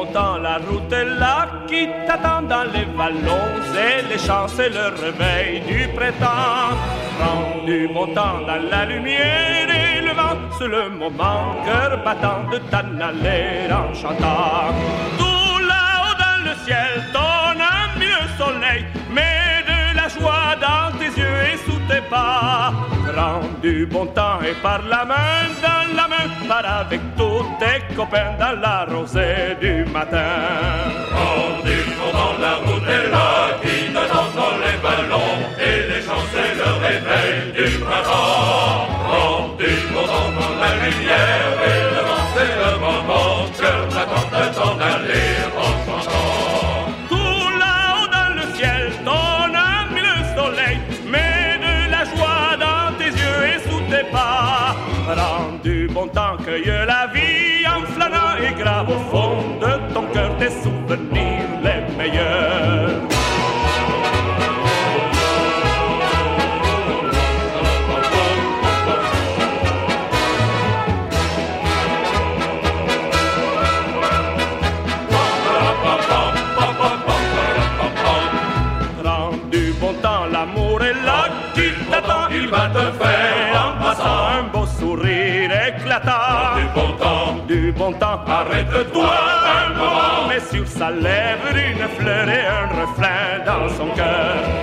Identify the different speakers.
Speaker 1: temps, la route est là qui t'attend dans les vallons et les champs, c'est le réveil du printemps. Prends du bon temps dans la lumière et le vent, c'est le moment, cœur battant de t'en aller en chantant. Tout là-haut dans le ciel, ton ami le soleil, mais de la joie dans tes yeux et sous tes pas. Prends du bon temps et par la main dans la main, pars avec tous tes copains dans la rosée du matin.
Speaker 2: Prends du bon temps, la route est là, qui t'attend dans les ballons, et les champs c'est le réveil du printemps. Prends du bon temps dans la lumière, et le vent c'est le moment, cœur t'attend de t'en aller en chantant.
Speaker 1: Tout là-haut dans le ciel, ton ami le soleil, mais de la joie dans tes yeux et sous tes pas. Prends du bon temps, cueille la vie en flânant et grave au fond de ton cœur tes souvenirs les meilleurs. Prends du bon temps, l'amour est là qui t'attend, il va te faire en passant un beau sourire éclatant. Du bon temps, arrête-toi un moment, mais sur sa lèvre une fleur et un refrain dans son cœur.